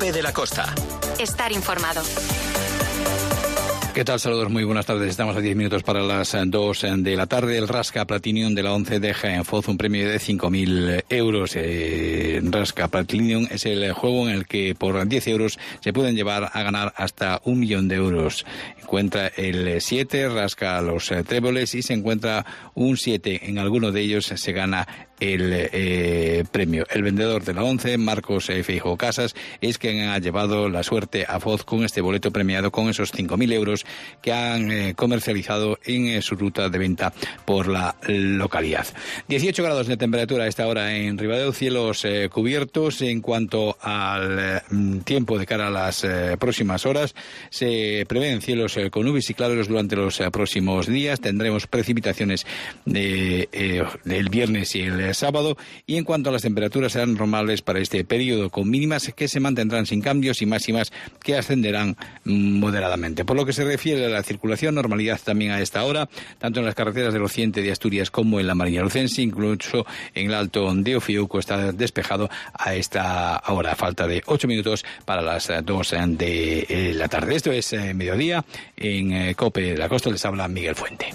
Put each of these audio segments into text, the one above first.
COPE de la Costa. Estar informado. ¿Qué tal? Saludos, muy buenas tardes. Estamos a 10 minutos para las 2 de la tarde. El Rasca Platinum de la ONCE deja en Foz un premio de 5.000 euros. Rasca Platinum es el juego en el que por 10 euros se pueden llevar a ganar hasta 1 millón de euros. Encuentra el 7, rasca los tréboles y se encuentra un 7. En alguno de ellos se gana el premio. El vendedor de la ONCE, Marcos Feijóo Casas, es quien ha llevado la suerte a Foz con este boleto premiado con esos 5.000 euros que han comercializado en su ruta de venta por la localidad. 18 grados de temperatura a esta hora en Ribadeo, cielos cubiertos. En cuanto al tiempo de cara a las próximas horas, se prevén cielos con nubes y claros durante los próximos días. Tendremos precipitaciones del viernes y el sábado, y en cuanto a las temperaturas serán normales para este periodo, con mínimas que se mantendrán sin cambios y máximas que ascenderán moderadamente. Por lo que se refiere a la circulación, normalidad también a esta hora, tanto en las carreteras del occidente de Asturias como en la Mariña Lucense, incluso en el Alto de Ofiuco está despejado a esta hora. Falta de 8 minutos para las 2 de la tarde. Esto es Mediodía en COPE de la Costa. Les habla Miguel Fuente.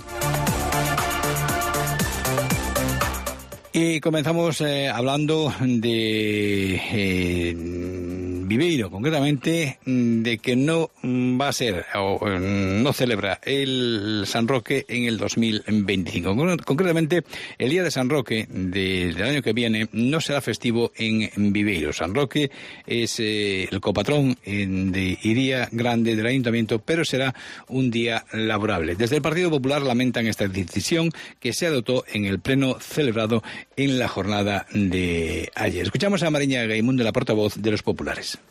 Y comenzamos hablando de Viveiro, concretamente de que no va a ser o no celebra el San Roque en el 2025. Concretamente, el día de San Roque del año que viene no será festivo en Viveiro. San Roque es el copatrón de Iría Grande del Ayuntamiento, pero será un día laborable. Desde el Partido Popular lamentan esta decisión que se adoptó en el pleno celebrado en la jornada de ayer. Escuchamos a Mariña Gaimundo, la portavoz de los populares.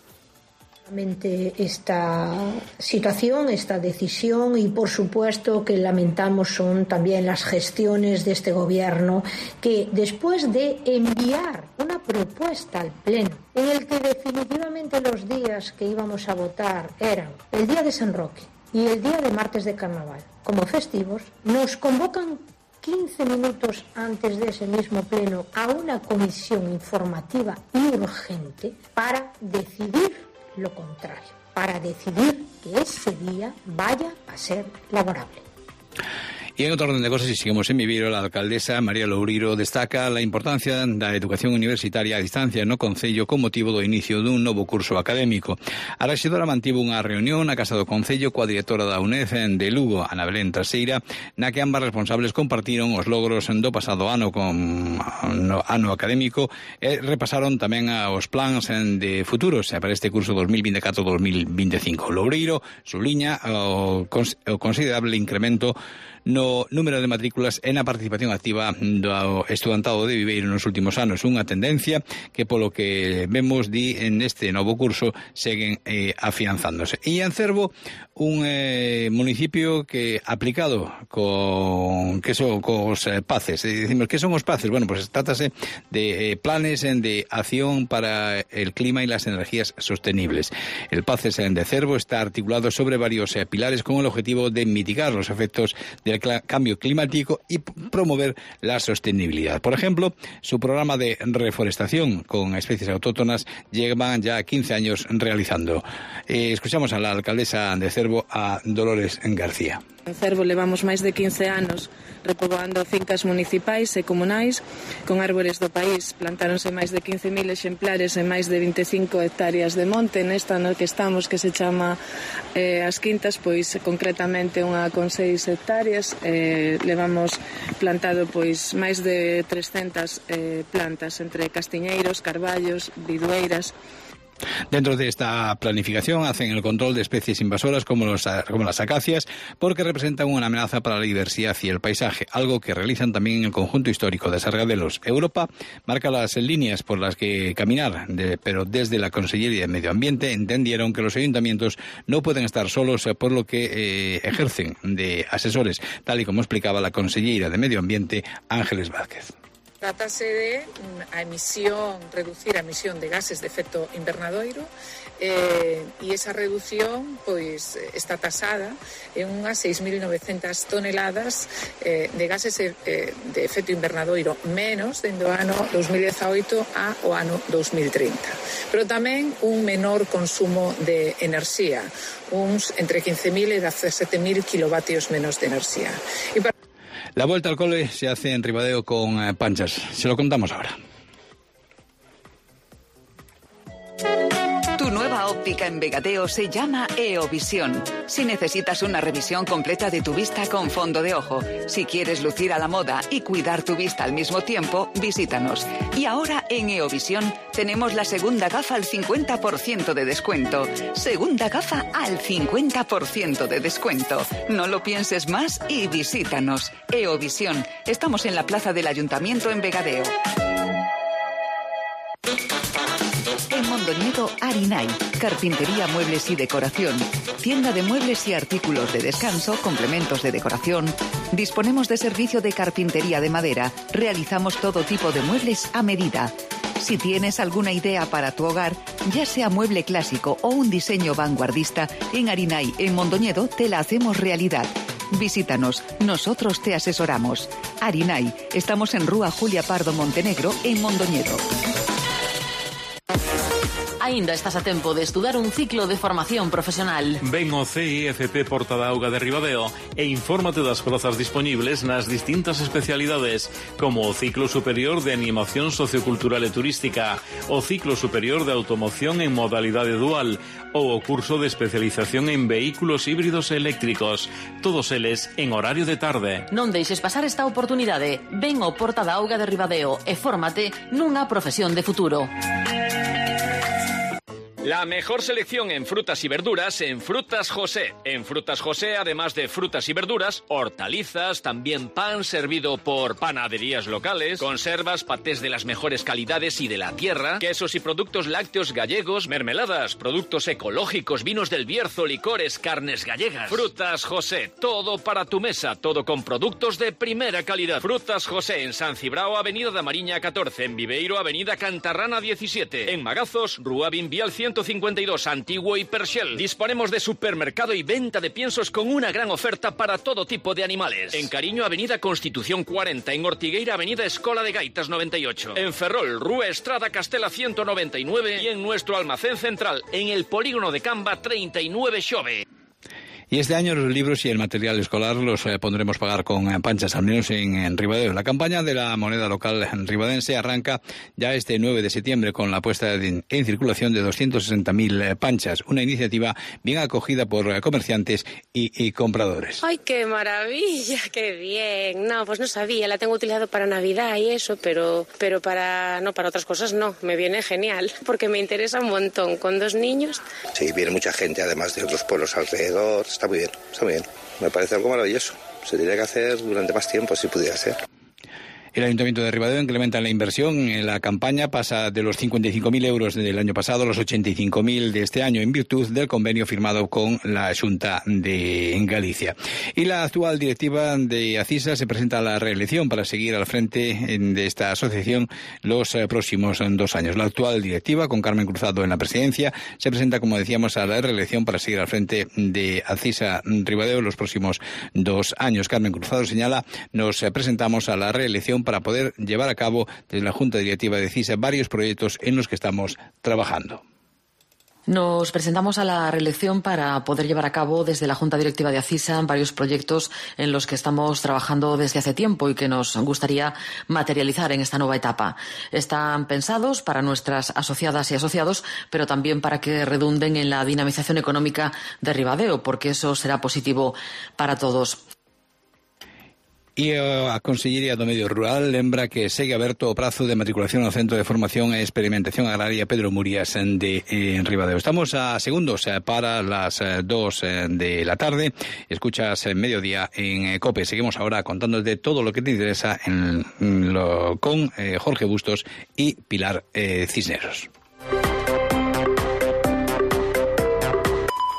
Esta situación, esta decisión, y por supuesto que lamentamos son también las gestiones de este gobierno, que después de enviar una propuesta al Pleno en el que definitivamente los días que íbamos a votar eran el día de San Roque y el día de martes de Carnaval como festivos, nos convocan 15 minutos antes de ese mismo pleno a una comisión informativa y urgente para decidir lo contrario, para decidir que ese día vaya a ser laborable. Y en otro orden de cosas, y seguimos en Viveiro, la alcaldesa María Loureiro destaca la importancia da educación universitaria a distancia no Concello con motivo do inicio dun novo curso académico. A rexedora mantivo unha reunión na Casa do Concello coa directora da UNED de Lugo, Ana Belén Traseira, na que ambas responsables compartiron os logros do pasado ano no ano académico e repasaron tamén os plans de futuros para este curso 2024-2025. Loureiro subliña o considerable incremento no número de matrículas e na participación activa do estudantado de Viveiro nos últimos anos, unha tendencia que polo que vemos en este novo curso seguen afianzándose. E en Cervo, un municipio que aplicado cos PACES. Dicimos, que son os PACES? Bueno, pues trátase de planes de acción para el clima y las energías sostenibles. El PACES de Cervo está articulado sobre varios pilares con el objetivo de mitigar los efectos del cambio climático y promover la sostenibilidad. Por ejemplo, su programa de reforestación con especies autóctonas lleva ya 15 años realizando. Escuchamos a la alcaldesa de Cervo, a Dolores García. En Cervo levamos máis de 15 anos repoboando fincas municipais e comunais con árbores do país. Plantáronse máis de 15.000 exemplares en máis de 25 hectáreas de monte. Nesta no que estamos, que se chama As Quintas, pois concretamente unha con 6 hectáreas. Levamos plantado pois máis de 300 plantas entre castiñeiros, carballos, bidueiras. Dentro de esta planificación hacen el control de especies invasoras como las acacias, porque representan una amenaza para la diversidad y el paisaje, algo que realizan también en el conjunto histórico de Sargadelos. Europa marca las líneas por las que caminar, pero desde la Consellería de Medio Ambiente entendieron que los ayuntamientos no pueden estar solos, por lo que ejercen de asesores, tal y como explicaba la consellera de Medio Ambiente, Ángeles Vázquez. Trátase de reducir a emisión de gases de efecto invernadoiro e esa reducción pois está tasada en unhas 6.900 toneladas de gases de efecto invernadoiro menos dende o ano 2018 ao ano 2030. Pero tamén un menor consumo de enerxía, uns entre 15.000 e 17.000 kilovatios menos de enerxía. La vuelta al cole se hace en Ribadeo con Panchas. Se lo contamos ahora. Tu nueva óptica en Vegadeo se llama EOVisión. Si necesitas una revisión completa de tu vista con fondo de ojo, si quieres lucir a la moda y cuidar tu vista al mismo tiempo, visítanos. Y ahora en EOVisión tenemos la segunda gafa al 50% de descuento. Segunda gafa al 50% de descuento. No lo pienses más y visítanos. EOVisión. Estamos en la plaza del Ayuntamiento en Vegadeo. En Mondoñedo, Arinay, carpintería, muebles y decoración, tienda de muebles y artículos de descanso, complementos de decoración. Disponemos de servicio de carpintería de madera, realizamos todo tipo de muebles a medida. Si tienes alguna idea para tu hogar, ya sea mueble clásico o un diseño vanguardista, en Arinay, en Mondoñedo, te la hacemos realidad. Visítanos, nosotros te asesoramos. Arinay, estamos en Rúa Julia Pardo Montenegro, en Mondoñedo. Aínda estás a tempo de estudar un ciclo de formación profesional. Ven ao CIFP Porta da Auga de Ribadeo e infórmate das prazas dispoñibles nas distintas especialidades, como o ciclo superior de animación sociocultural e turística, o ciclo superior de automoción en modalidade dual ou o curso de especialización en vehículos híbridos e eléctricos, todos eles en horario de tarde. Non deixes pasar esta oportunidade. Ven ao Porta da Auga de Ribadeo e fórmate nunha profesión de futuro. La mejor selección en frutas y verduras en Frutas José. En Frutas José, además de frutas y verduras, hortalizas, también pan servido por panaderías locales, conservas, patés de las mejores calidades y de la tierra, quesos y productos lácteos gallegos, mermeladas, productos ecológicos, vinos del Bierzo, licores, carnes gallegas. Frutas José, todo para tu mesa, todo con productos de primera calidad. Frutas José en San Cibrao, Avenida da Mariña 14, en Viveiro, Avenida Cantarrana 17, en Magazos, Rúa Bimbial 152, Antiguo y Perxel. Disponemos de supermercado y venta de piensos con una gran oferta para todo tipo de animales. En Cariño, Avenida Constitución 40, en Ortigueira, Avenida Escola de Gaitas 98, en Ferrol, Rúa Estrada Castela 199 y en nuestro almacén central, en el Polígono de Camba 39 Xove. Y este año los libros y el material escolar los podremos pagar con Panchas, al menos en Ribadeo. La campaña de la moneda local ribadense arranca ya este 9 de septiembre con la puesta en circulación de 260.000 Panchas, una iniciativa bien acogida por comerciantes y compradores. ¡Ay, qué maravilla! ¡Qué bien! No, pues no sabía, la tengo utilizado para Navidad y eso, pero para otras cosas no, me viene genial, porque me interesa un montón, con 2 niños. Sí, viene mucha gente, además de otros pueblos alrededor. Está muy bien, está muy bien. Me parece algo maravilloso. Se tendría que hacer durante más tiempo, si pudiera ser. El Ayuntamiento de Ribadeo incrementa la inversión en la campaña, pasa de los 55.000 euros del año pasado a los 85.000 de este año, en virtud del convenio firmado con la Xunta de Galicia. Y la actual directiva de Acisa se presenta a la reelección para seguir al frente de esta asociación los próximos 2 años. La actual directiva, con Carmen Cruzado en la presidencia, se presenta, como decíamos, a la reelección para seguir al frente de Acisa Ribadeo los próximos 2 años. Carmen Cruzado señala: nos presentamos a la reelección para poder llevar a cabo desde la Junta Directiva de CISA varios proyectos en los que estamos trabajando. Nos presentamos a la reelección para poder llevar a cabo desde la Junta Directiva de Acisa varios proyectos en los que estamos trabajando desde hace tiempo y que nos gustaría materializar en esta nueva etapa. Están pensados para nuestras asociadas y asociados, pero también para que redunden en la dinamización económica de Ribadeo, porque eso será positivo para todos. E a Consellería do Medio Rural lembra que segue aberto o prazo de matriculación ao Centro de Formación e Experimentación Agraria Pedro Murías de Ribadeo. Estamos a segundos para las 2 de la tarde. Escuchas Mediodía en COPE. Seguimos ahora contándote todo lo que te interesa con Jorge Bustos y Pilar Cisneros.